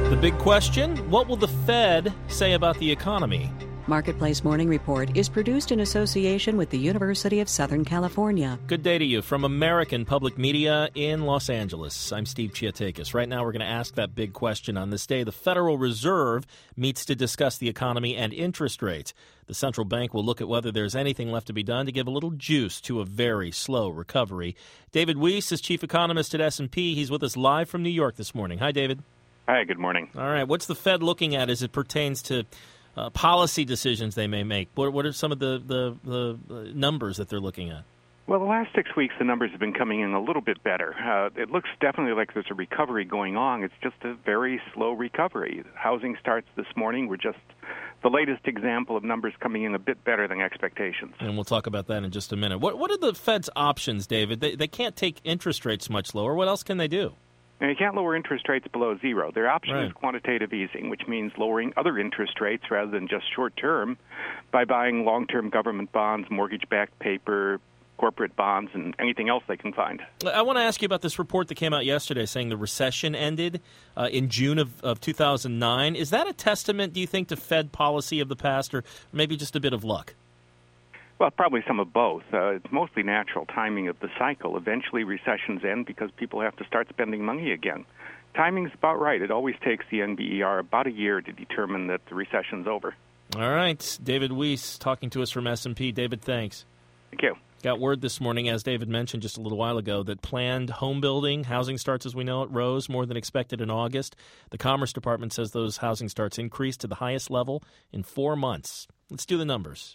The big question, what will the Fed say about the economy? Marketplace Morning Report is produced in association with the University of Southern California. Good day to you from American Public Media in Los Angeles. I'm Steve Chiatakis. Right now we're going to ask that big question. On this day, the Federal Reserve meets to discuss the economy and interest rates. The central bank will look at whether there's anything left to be done to give a little juice to a very slow recovery. David Weiss is chief economist at S&P. He's with us live from New York this morning. Hi, David. Hi, good morning. All right, what's the Fed looking at as it pertains to policy decisions they may make? What are some of the numbers that they're looking at? Well, the last 6 weeks, the numbers have been coming in a little bit better. It looks definitely like there's a recovery going on. It's just a very slow recovery. Housing starts this morning. We're just the latest example of numbers coming in a bit better than expectations. And we'll talk about that in just a minute. What are the Fed's options, David? They can't take interest rates much lower. What else can they do? Now, you can't lower interest rates below zero. Their option is quantitative easing, which means lowering other interest rates rather than just short-term by buying long-term government bonds, mortgage-backed paper, corporate bonds, and anything else they can find. I want to ask you about this report that came out yesterday saying the recession ended in June of 2009. Is that a testament, do you think, to Fed policy of the past, or maybe just a bit of luck? Well, probably some of both. It's mostly natural timing of the cycle. Eventually, recessions end because people have to start spending money again. Timing's about right. It always takes the NBER about a year to determine that the recession's over. All right. David Weiss talking to us from S&P. David, thanks. Thank you. Got word this morning, as David mentioned just a little while ago, that planned home building, housing starts as we know it, rose more than expected in August. The Commerce Department says those housing starts increased to the highest level in 4 months. Let's do the numbers.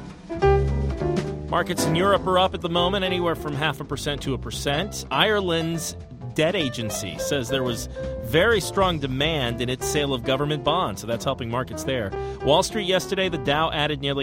Markets in Europe are up at the moment, anywhere from 0.5% to 1%. Ireland's debt agency says there was very strong demand in its sale of government bonds, so that's helping markets there. Wall Street yesterday, the Dow added nearly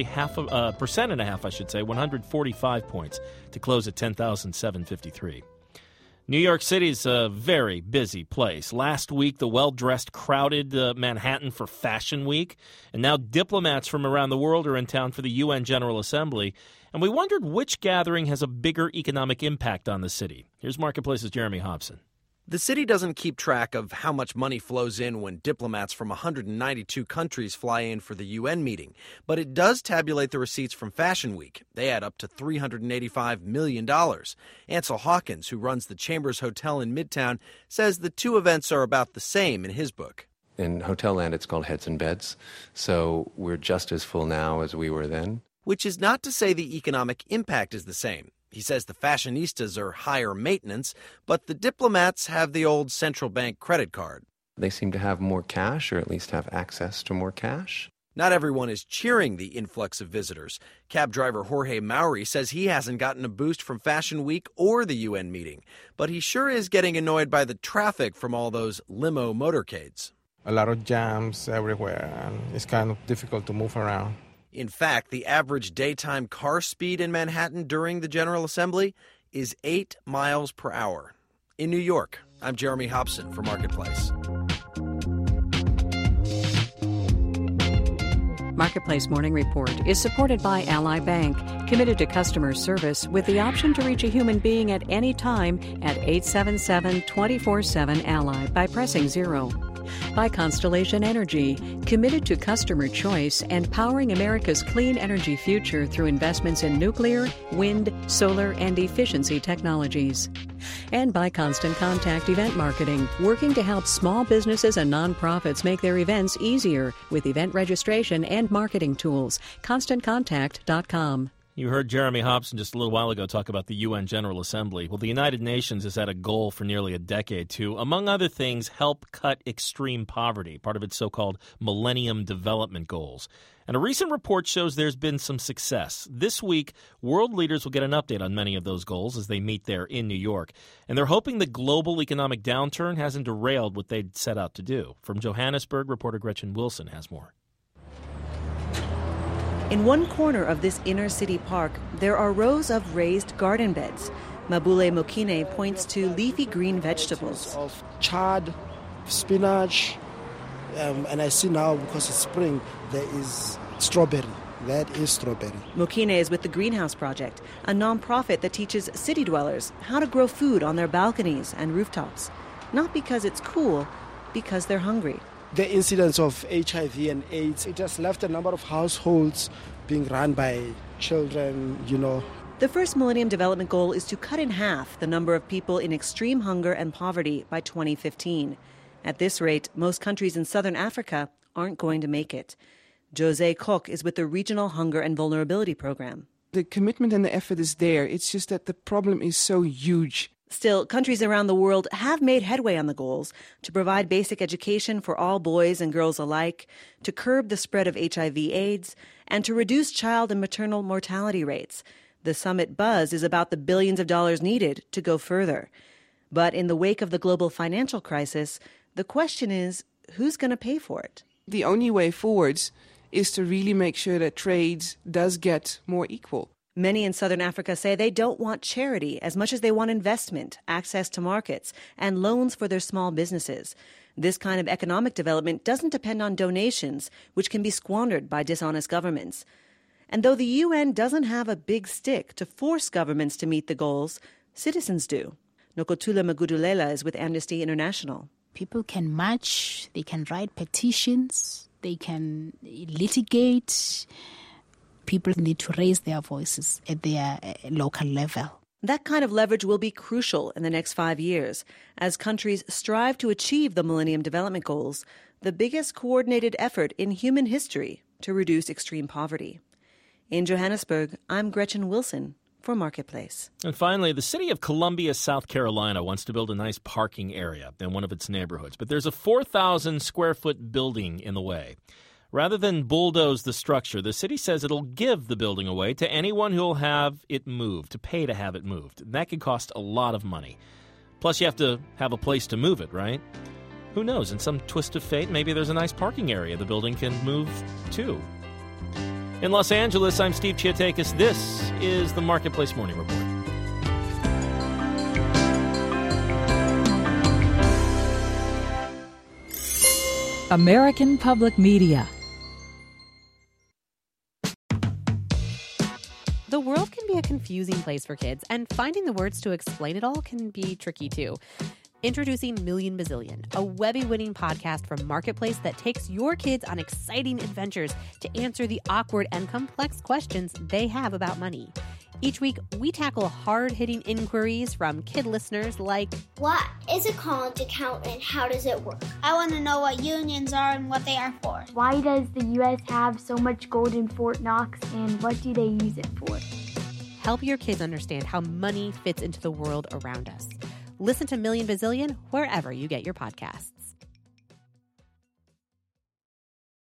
1.5%, 145 points, to close at 10,753. New York City's a very busy place. Last week, the well-dressed crowded Manhattan for Fashion Week, and now diplomats from around the world are in town for the UN General Assembly. And we wondered which gathering has a bigger economic impact on the city. Here's Marketplace's Jeremy Hobson. The city doesn't keep track of how much money flows in when diplomats from 192 countries fly in for the UN meeting, but it does tabulate the receipts from Fashion Week. They add up to $385 million. Ansel Hawkins, who runs the Chambers Hotel in Midtown, says the two events are about the same in his book. In hotel land, it's called heads and beds, so we're just as full now as we were then. Which is not to say the economic impact is the same. He says the fashionistas are higher maintenance, but the diplomats have the old central bank credit card. They seem to have more cash, or at least have access to more cash. Not everyone is cheering the influx of visitors. Cab driver Jorge Mauri says he hasn't gotten a boost from Fashion Week or the UN meeting, but he sure is getting annoyed by the traffic from all those limo motorcades. A lot of jams everywhere, and it's kind of difficult to move around. In fact, the average daytime car speed in Manhattan during the General Assembly is 8 miles per hour. In New York, I'm Jeremy Hobson for Marketplace. Marketplace Morning Report is supported by Ally Bank, committed to customer service with the option to reach a human being at any time at 877-24-7-ALLY by pressing 0. By Constellation Energy, committed to customer choice and powering America's clean energy future through investments in nuclear, wind, solar, and efficiency technologies. And by Constant Contact Event Marketing, working to help small businesses and nonprofits make their events easier with event registration and marketing tools. ConstantContact.com. You heard Jeremy Hobson just a little while ago talk about the UN General Assembly. Well, the United Nations has had a goal for nearly a decade to, among other things, help cut extreme poverty, part of its so-called Millennium Development Goals. And a recent report shows there's been some success. This week, world leaders will get an update on many of those goals as they meet there in New York. And they're hoping the global economic downturn hasn't derailed what they'd set out to do. From Johannesburg, reporter Gretchen Wilson has more. In one corner of this inner city park, there are rows of raised garden beds. Mabule Mokine points to leafy green vegetables. Of chard, spinach, and I see now, because it's spring, there is strawberry. That is strawberry. Mokine is with the Greenhouse Project, a nonprofit that teaches city dwellers how to grow food on their balconies and rooftops. Not because it's cool, because they're hungry. the incidence of HIV and AIDS. It has left a number of households being run by children, The first Millennium Development Goal is to cut in half the number of people in extreme hunger and poverty by 2015. At this rate, most countries in southern Africa aren't going to make it. Jose Koch is with the Regional Hunger and Vulnerability Program. The commitment and the effort is there. It's just that the problem is so huge. Still, countries around the world have made headway on the goals to provide basic education for all boys and girls alike, to curb the spread of HIV/AIDS, and to reduce child and maternal mortality rates. The summit buzz is about the billions of dollars needed to go further. But in the wake of the global financial crisis, the question is, who's going to pay for it? The only way forwards is to really make sure that trade does get more equal. Many in southern Africa say they don't want charity as much as they want investment, access to markets, and loans for their small businesses. This kind of economic development doesn't depend on donations, which can be squandered by dishonest governments. And though the UN doesn't have a big stick to force governments to meet the goals, citizens do. Nokuthula Magudulela is with Amnesty International. People can march, they can write petitions, they can litigate. People need to raise their voices at their local level. That kind of leverage will be crucial in the next 5 years as countries strive to achieve the Millennium Development Goals, the biggest coordinated effort in human history to reduce extreme poverty. In Johannesburg, I'm Gretchen Wilson for Marketplace. And finally, the city of Columbia, South Carolina wants to build a nice parking area in one of its neighborhoods, but there's a 4,000 square foot building in the way. Rather than bulldoze the structure, the city says it'll give the building away to anyone who will have it moved, to pay to have it moved. And that could cost a lot of money. Plus, you have to have a place to move it, right? Who knows? In some twist of fate, maybe there's a nice parking area the building can move to. In Los Angeles, I'm Steve Chiatakis. This is the Marketplace Morning Report. American Public Media. The world can be a confusing place for kids, and finding the words to explain it all can be tricky too. Introducing Million Bazillion, a Webby-winning podcast from Marketplace that takes your kids on exciting adventures to answer the awkward and complex questions they have about money. Each week, we tackle hard-hitting inquiries from kid listeners like, what is a college account and how does it work? I want to know what unions are and what they are for. Why does the U.S. have so much gold in Fort Knox and what do they use it for? Help your kids understand how money fits into the world around us. Listen to Million Bazillion wherever you get your podcasts.